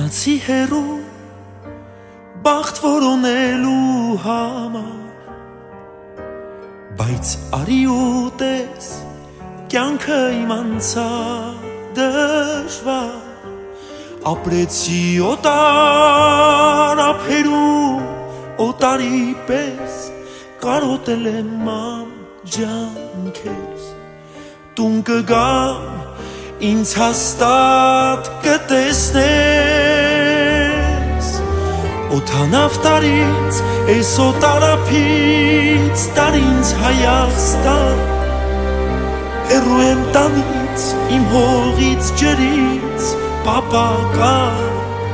Մնացի հեռու բախտ որոնելու համար, բայց արի ու տես կյանքը իմ անցավ դժվար, ապրեցի օտար ափերում օտարի պես, կարոտել եմ մամ ջան քեզ, տուն կգամ ինձ հաստատ կտեսնես, օդանավ տարից էս օտարափից տար ինձ Հայաստան, հեռու եմ տանից իմ հողից ջրից պապական,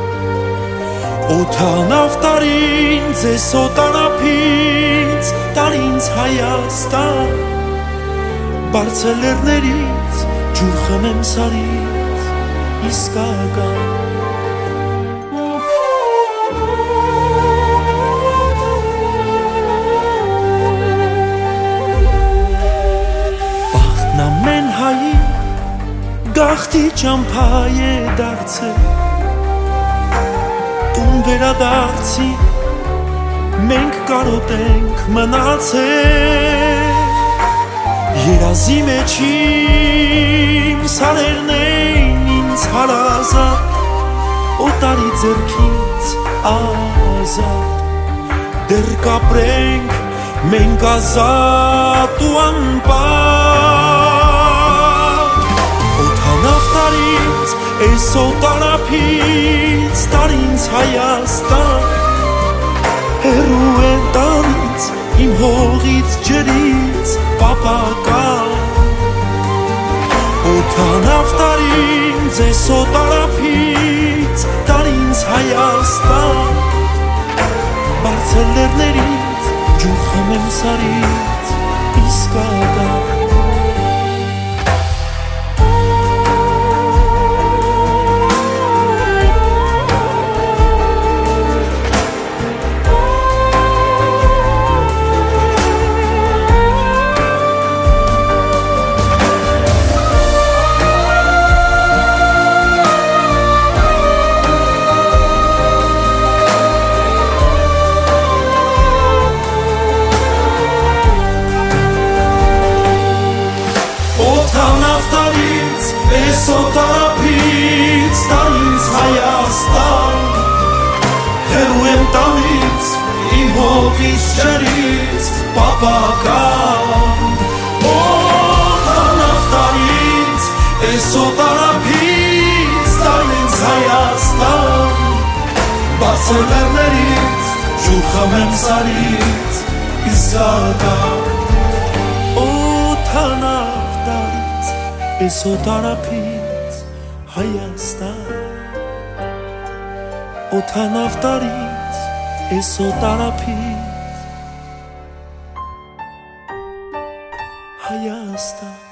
օդանավ տարից էս օտարափից տար ինձ Հայաստան, բարձր լեռներից ջուր խմեմ սարից իսկական, բախտն ամեն հայի գաղթի ճամփա է դարձել, տուն վերադարձի մենք կարոտենք մնացել, երազի մեջ իմ սարերն են ինձ հարազատ, օտարի ձեռքից ազատ, դեռ կապրենք մենք ազատ ու անպար, օդանավ տարից էս օտարափից տար ինձ Հայաստան, հեռու են տանից իմ հողից ջրից պապական, օդանավ տարից էս օտարափից տար ինձ Հայաստան, բարձր լեռներից ջուր խմեմ սարից իսկական, էս օտարափից տար ինձ Հայաստան, հեռու եմ տանից իմ հողից ջրից պապական, օդանավ տարից էս օտարափից տար ինձ Հայաստան, բարձր լեռներից ջուր խմեմ սարից իսկական, օդանավ տարից էս օտարափից Հայաստան, օդանավ տարից էս օտարափից Հայաստան